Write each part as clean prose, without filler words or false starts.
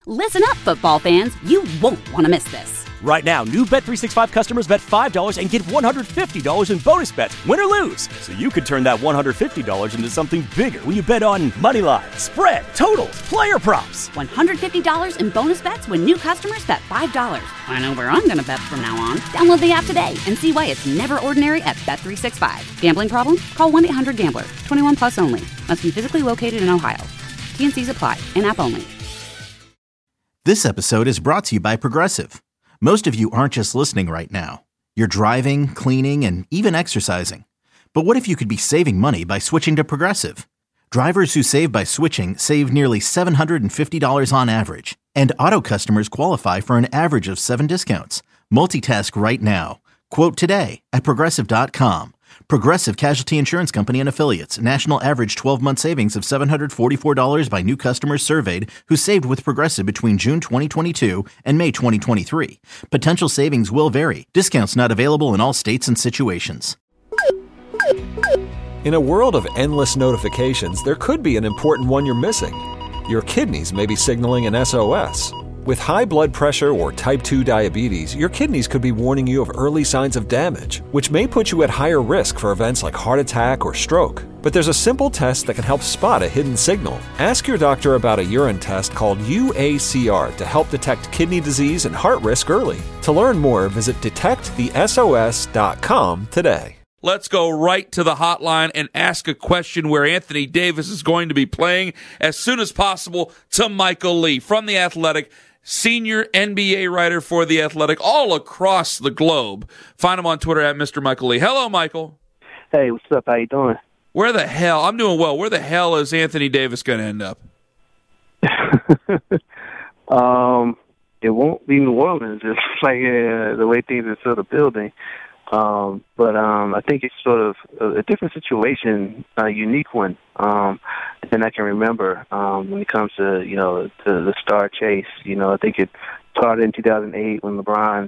Listen up, football fans. You won't want to miss this. Right now, new Bet365 customers bet $5 and get $150 in bonus bets, win or lose. So you could turn that $150 into something bigger when you bet on money line, spread, totals, player props. $150 in bonus bets when new customers bet $5. I know where I'm going to bet from now on. Download the app today and see why it's never ordinary at Bet365. Gambling problem? Call 1-800-GAMBLER. 21 plus only. Must be physically located in Ohio. T&Cs apply. In-app only. This episode is brought to you by Progressive. Most of you aren't just listening right now. You're driving, cleaning, and even exercising. But what if you could be saving money by switching to Progressive? Drivers who save by switching save nearly $750 on average. And auto customers qualify for an average of 7 discounts. Multitask right now. Quote today at Progressive.com. Progressive Casualty Insurance Company and Affiliates. National average 12-month savings of $744 by new customers surveyed who saved with Progressive between June 2022 and May 2023. Potential savings will vary. Discounts not available in all states and situations. In a world of endless notifications, there could be an important one you're missing. Your kidneys may be signaling an SOS. With high blood pressure or type 2 diabetes, your kidneys could be warning you of early signs of damage, which may put you at higher risk for events like heart attack or stroke. But there's a simple test that can help spot a hidden signal. Ask your doctor about a urine test called UACR to help detect kidney disease and heart risk early. To learn more, visit detectthesos.com today. Let's go right to the hotline and ask a question where Anthony Davis is going to be playing as soon as possible to Michael Lee from The Athletic, senior NBA writer for The Athletic all across the globe. Find him on Twitter at Mr. Michael Lee. Hello, Michael. Hey, what's up? How you doing? Where the hell? I'm doing well. Where the hell is Anthony Davis going to end up? It won't be New Orleans. It's like the way things are sort of building. But I think it's sort of a different situation, a unique one, than I can remember when it comes to, to the star chase. I think it started in 2008 when LeBron,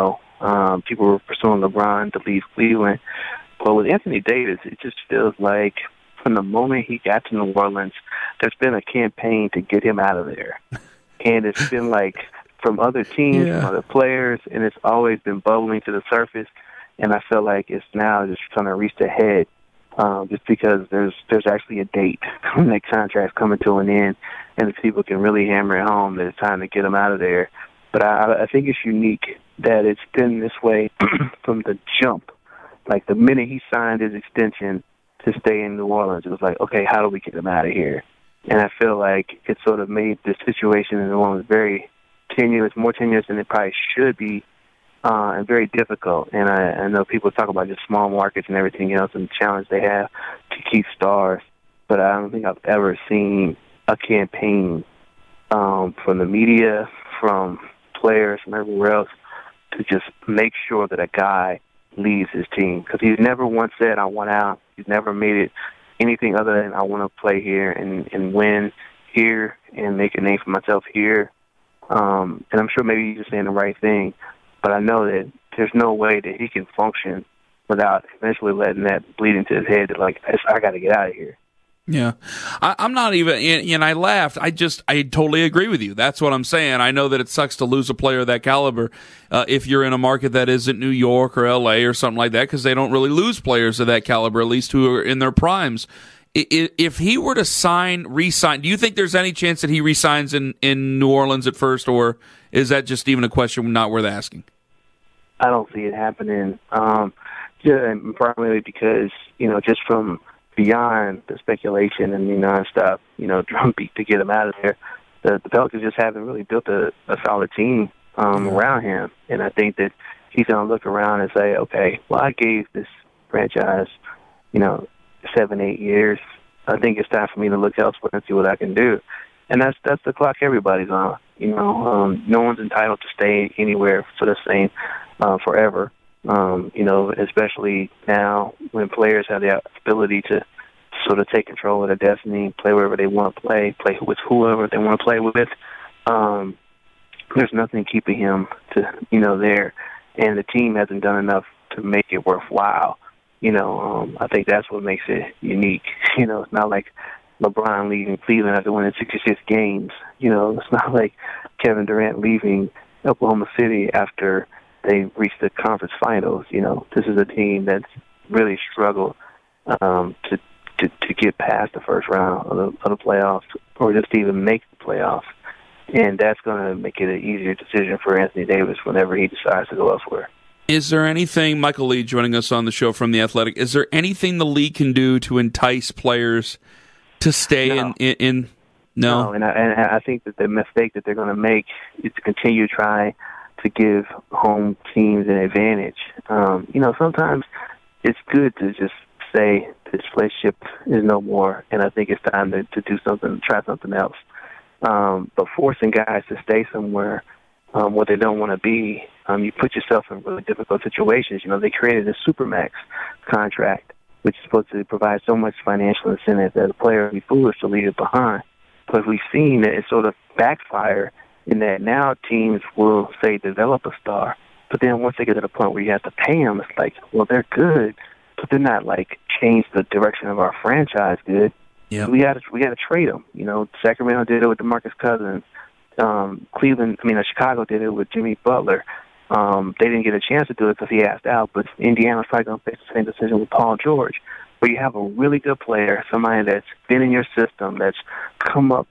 people were pursuing LeBron to leave Cleveland. But with Anthony Davis, it just feels like from the moment he got to New Orleans, there's been a campaign to get him out of there. And it's been like from other teams, from other players, and it's always been bubbling to the surface. And I feel like it's now just trying to reach the head, just because there's actually a date when that contract's coming to an end, and if people can really hammer it home that it's time to get him out of there. But I think it's unique that it's been this way from the jump. Like the minute he signed his extension to stay in New Orleans, it was like, okay, how do we get him out of here? And I feel like it sort of made this situation in New Orleans very tenuous, more tenuous than it probably should be. And very difficult. And I know people talk about just small markets and everything else and the challenge they have to keep stars, but I don't think I've ever seen a campaign from the media, from players, from everywhere else to just make sure that a guy leaves his team. Because he's never once said, I want out. He's never made it anything other than I want to play here and win here and make a name for myself here. And I'm sure maybe he's just saying the right thing. But I know that there's no way that he can function without eventually letting that bleed into his head that, like, I got to get out of here. Yeah. I'm not even, and I laughed. I totally agree with you. That's what I'm saying. I know that it sucks to lose a player of that caliber if you're in a market that isn't New York or L.A. or something like that, because they don't really lose players of that caliber, at least who are in their primes. If he were to re-sign, do you think there's any chance that he re-signs in New Orleans at first, or is that just even a question not worth asking? I don't see it happening, primarily because, just from beyond the speculation and the nonstop, drumbeat to get him out of there, the Pelicans just haven't really built a solid team around him. And I think that he's going to look around and say, okay, well, I gave this franchise, 7-8 years. I think it's time for me to look elsewhere and see what I can do. And that's the clock everybody's on. No one's entitled to stay anywhere for the same forever. Especially now when players have the ability to sort of take control of their destiny, play wherever they want to play with whoever they want to play with. There's nothing keeping him there, and the team hasn't done enough to make it worthwhile. I think that's what makes it unique. It's not like LeBron leaving Cleveland after winning 66 games. It's not like Kevin Durant leaving Oklahoma City after they reached the conference finals. This is a team that's really struggled to get past the first round of the playoffs, or just even make the playoffs. And that's going to make it an easier decision for Anthony Davis whenever he decides to go elsewhere. Is there anything, Michael Lee joining us on the show from The Athletic, is there anything the league can do to entice players to stay in? No? And I think that the mistake that they're going to make is to continue to try to give home teams an advantage. Sometimes it's good to just say this relationship is no more, and I think it's time to do something, try something else. But forcing guys to stay somewhere where they don't want to be, you put yourself in really difficult situations. They created a Supermax contract, which is supposed to provide so much financial incentive that a player would be foolish to leave it behind. But we've seen that it sort of backfire in that now teams will, say, develop a star, but then once they get to the point where you have to pay them, it's like, well, they're good, but they're not, change the direction of our franchise good. Yep. We got to trade them. Sacramento did it with DeMarcus Cousins. Chicago did it with Jimmy Butler. They didn't get a chance to do it because he asked out, but Indiana's probably going to face the same decision with Paul George, where you have a really good player, somebody that's been in your system, that's come up,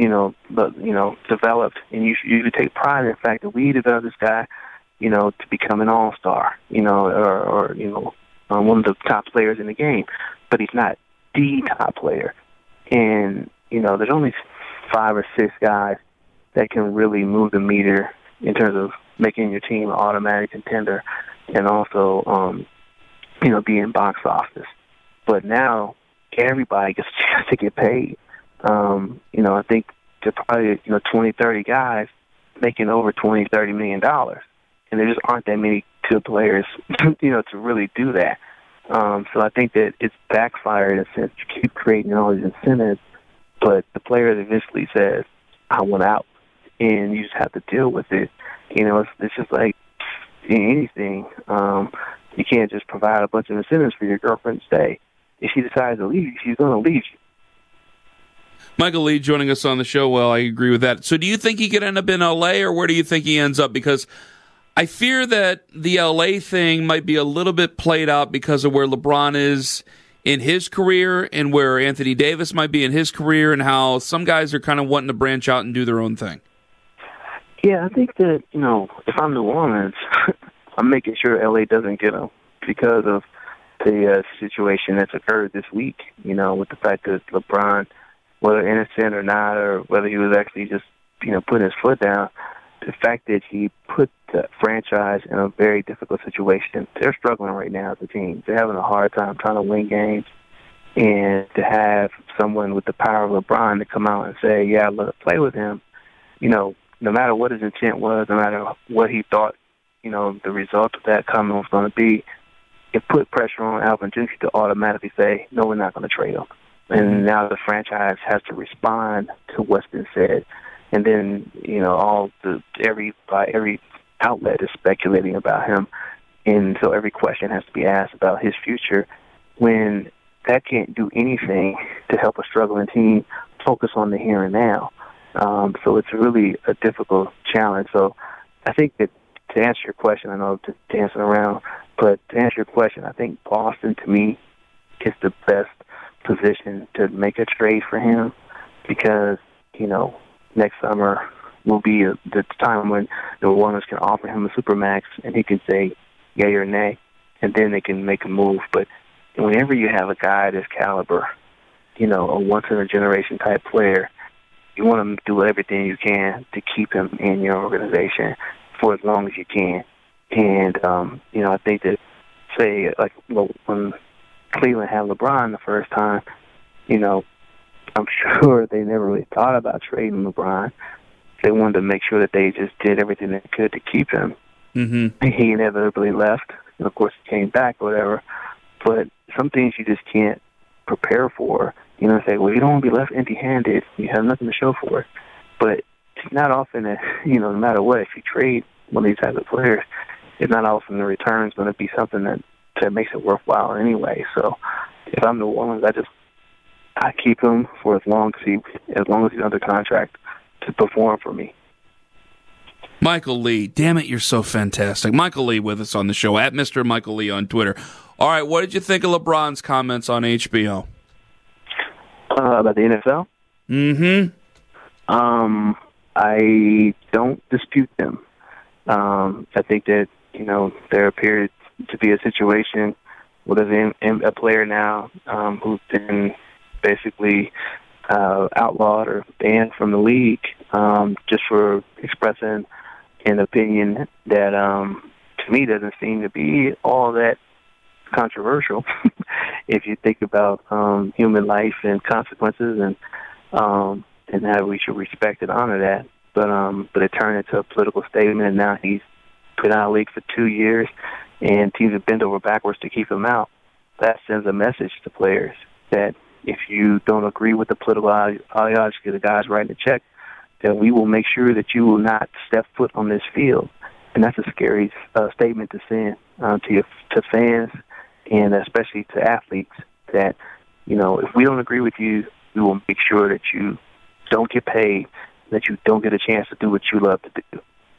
developed, and you take pride in the fact that we developed this guy, to become an all-star, or one of the top players in the game, but he's not the top player. And, there's only 5 or 6 guys that can really move the meter in terms of making your team an automatic contender and also, be in box office. But now everybody gets a chance to get paid. I think there's probably, 20, 30 guys making over $20-30 million. And there just aren't that many good players, to really do that. So I think that it's backfired in a sense to keep creating all these incentives, but the player eventually says, I want out, and you just have to deal with it. It's just like anything. You can't just provide a bunch of incentives for your girlfriend to stay. If she decides to leave, she's going to leave you. Michael Lee joining us on the show. Well, I agree with that. So do you think he could end up in L.A., or where do you think he ends up? Because I fear that the L.A. thing might be a little bit played out because of where LeBron is in his career and where Anthony Davis might be in his career, and how some guys are kind of wanting to branch out and do their own thing. Yeah, I think that, if I'm New Orleans, I'm making sure L.A. doesn't get him because of the situation that's occurred this week, with the fact that LeBron, whether innocent or not, or whether he was actually just, putting his foot down, the fact that he put the franchise in a very difficult situation. They're struggling right now as a team. They're having a hard time trying to win games. And to have someone with the power of LeBron to come out and say, yeah, let's play with him, no matter what his intent was, no matter what he thought, the result of that comment was going to be, it put pressure on Alvin Gentry to automatically say, no, we're not going to trade him. And now the franchise has to respond to what's been said. And then, every outlet is speculating about him. And so every question has to be asked about his future, when that can't do anything to help a struggling team focus on the here and now. So it's really a difficult challenge. So I think that to answer your question, I know to dancing around, but to answer your question, I think Boston, to me, is the best position to make a trade for him because, next summer will be the time when the New Orleans can offer him a Supermax and he can say yay or nay, and then they can make a move. But whenever you have a guy this caliber, a once-in-a-generation type player, you want to do everything you can to keep him in your organization for as long as you can. And, I think that, when Cleveland had LeBron the first time, I'm sure they never really thought about trading LeBron. They wanted to make sure that they just did everything they could to keep him. Mm-hmm. He inevitably left, and of course he came back or whatever. But some things you just can't prepare for. Say, well, you don't want to be left empty-handed. You have nothing to show for it. But it's not often that, no matter what, if you trade one of these types of players, it's not often the return is going to be something that makes it worthwhile anyway. So if I'm New Orleans, I keep him for as long as he's under contract to perform for me. Michael Lee, damn it, you're so fantastic. Michael Lee with us on the show, at Mr. Michael Lee on Twitter. All right, what did you think of LeBron's comments on HBO? About the NFL? I don't dispute them. I think that, there appeared to be a situation with a player now who's been basically outlawed or banned from the league just for expressing an opinion that, to me, doesn't seem to be all that controversial if you think about human life and consequences and how we should respect and honor that. But it turned into a political statement, and now he's been out of the league for 2 years, and teams have bent over backwards to keep him out. That sends a message to players that if you don't agree with the political ideology of the guys writing the check, that we will make sure that you will not step foot on this field. And that's a scary statement to send to fans and especially to athletes that, if we don't agree with you, we will make sure that you don't get paid, that you don't get a chance to do what you love to do.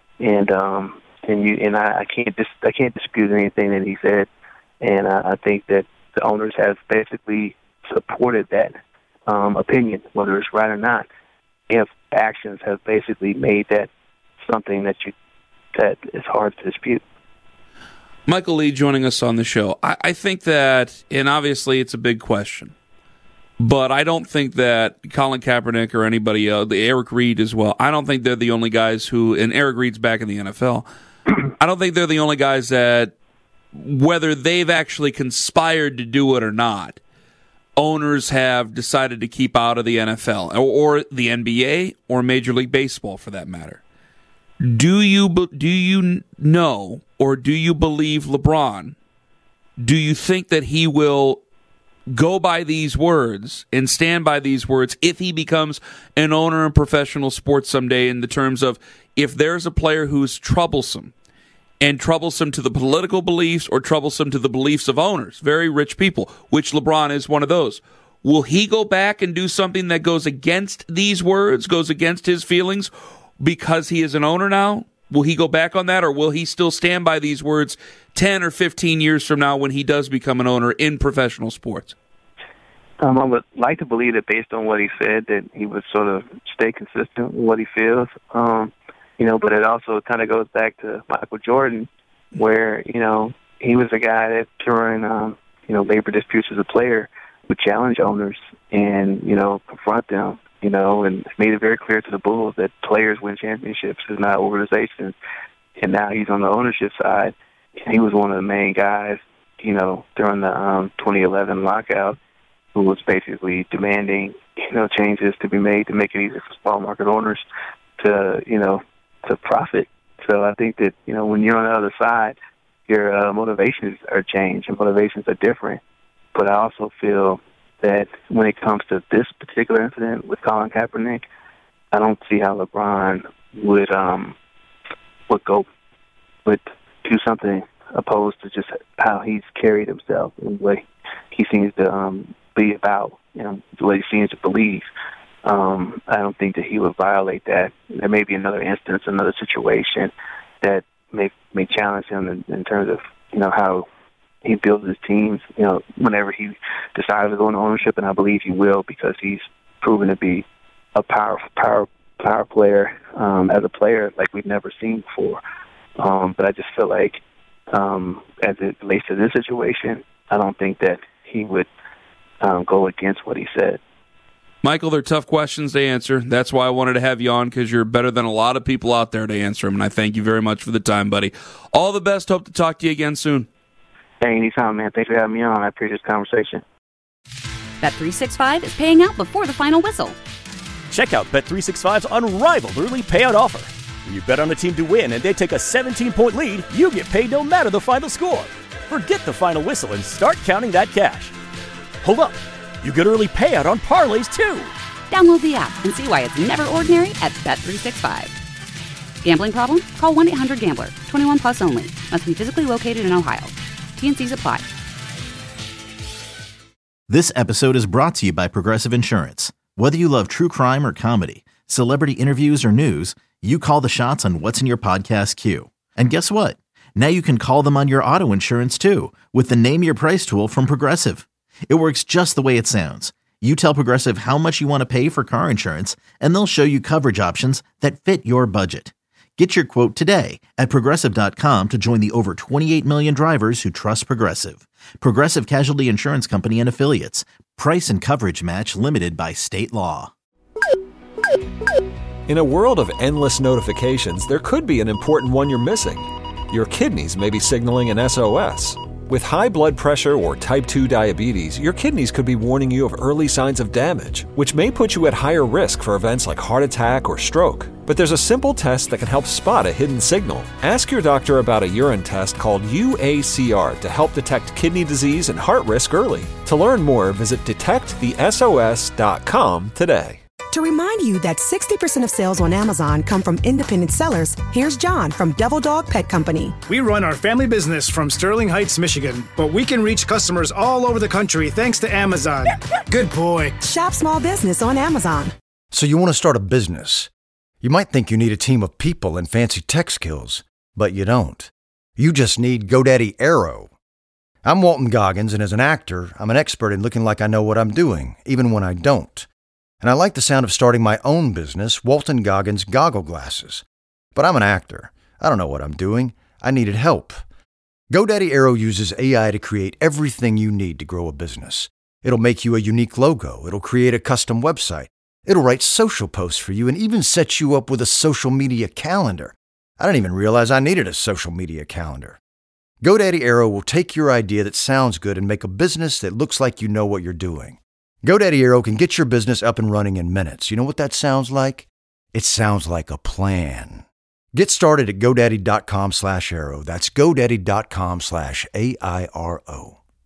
I can't dispute anything that he said, and I think that the owners have basically supported that opinion, whether it's right or not. If actions have basically made that something that is hard to dispute. Michael Lee joining us on the show. I think that, and obviously it's a big question, but I don't think that Colin Kaepernick or anybody else, Eric Reed as well, I don't think they're the only guys and Eric Reed's back in the NFL, I don't think they're the only guys that, whether they've actually conspired to do it or not, owners have decided to keep out of the NFL or the NBA or Major League Baseball for that matter. Do you know, or do you believe LeBron? Do you think that he will go by these words and stand by these words if he becomes an owner in professional sports someday, in the terms of, if there's a player who's troublesome to the political beliefs or troublesome to the beliefs of owners, very rich people, which LeBron is one of those, will he go back and do something that goes against these words, goes against his feelings, because he is an owner now? Will he go back on that, or will he still stand by these words 10 or 15 years from now when he does become an owner in professional sports? I would like to believe that based on what he said, that he would sort of stay consistent with what he feels. But it also kind of goes back to Michael Jordan, where, he was a guy that during, labor disputes as a player would challenge owners and, confront them, and made it very clear to the Bulls that players win championships, is not organizations. And now he's on the ownership side. And he was one of the main guys, during the 2011 lockout, who was basically demanding, changes to be made to make it easier for small market owners to profit. So I think that, when you're on the other side, your motivations are changed and motivations are different. But I also feel that when it comes to this particular incident with Colin Kaepernick, I don't see how LeBron would do something opposed to just how he's carried himself and the way he seems to be about, the way he seems to believe. I don't think that he would violate that. There may be another instance, another situation that may challenge him in terms of, how he builds his teams, whenever he decides to go into ownership, and I believe he will, because he's proven to be a power player as a player like we've never seen before. But I just feel like as it relates to this situation, I don't think that he would go against what he said. Michael, they're tough questions to answer. That's why I wanted to have you on, because you're better than a lot of people out there to answer them, and I thank you very much for the time, buddy. All the best. Hope to talk to you again soon. Hey, anytime, man. Thanks for having me on. I appreciate this conversation. Bet365 is paying out before the final whistle. Check out Bet365's unrivaled early payout offer. When you bet on a team to win and they take a 17-point lead, you get paid no matter the final score. Forget the final whistle and start counting that cash. Hold up. You get early payout on parlays, too. Download the app and see why it's never ordinary at Bet365. Gambling problem? Call 1-800-GAMBLER. 21 plus only. Must be physically located in Ohio. T&Cs apply. This episode is brought to you by Progressive Insurance. Whether you love true crime or comedy, celebrity interviews or news, you call the shots on what's in your podcast queue. And guess what? Now you can call them on your auto insurance too with the Name Your Price tool from Progressive. It works just the way it sounds. You tell Progressive how much you want to pay for car insurance, and they'll show you coverage options that fit your budget. Get your quote today at Progressive.com to join the over 28 million drivers who trust Progressive. Progressive Casualty Insurance Company and Affiliates. Price and coverage match limited by state law. In a world of endless notifications, there could be an important one you're missing. Your kidneys may be signaling an SOS. With high blood pressure or type 2 diabetes, your kidneys could be warning you of early signs of damage, which may put you at higher risk for events like heart attack or stroke. But there's a simple test that can help spot a hidden signal. Ask your doctor about a urine test called UACR to help detect kidney disease and heart risk early. To learn more, visit detectthesos.com today. To remind you that 60% of sales on Amazon come from independent sellers, here's John from Devil Dog Pet Company. We run our family business from Sterling Heights, Michigan, but we can reach customers all over the country thanks to Amazon. Good boy. Shop small business on Amazon. So you want to start a business. You might think you need a team of people and fancy tech skills, but you don't. You just need GoDaddy Aero. I'm Walton Goggins, and as an actor, I'm an expert in looking like I know what I'm doing, even when I don't. And I like the sound of starting my own business, Walton Goggins Goggle Glasses. But I'm an actor. I don't know what I'm doing. I needed help. GoDaddy Aero uses AI to create everything you need to grow a business. It'll make you a unique logo. It'll create a custom website. It'll write social posts for you and even set you up with a social media calendar. I didn't even realize I needed a social media calendar. GoDaddy Aero will take your idea that sounds good and make a business that looks like you know what you're doing. GoDaddy Aero can get your business up and running in minutes. You know what that sounds like? It sounds like a plan. Get started at GoDaddy.com/Aero. That's GoDaddy.com/AIRO.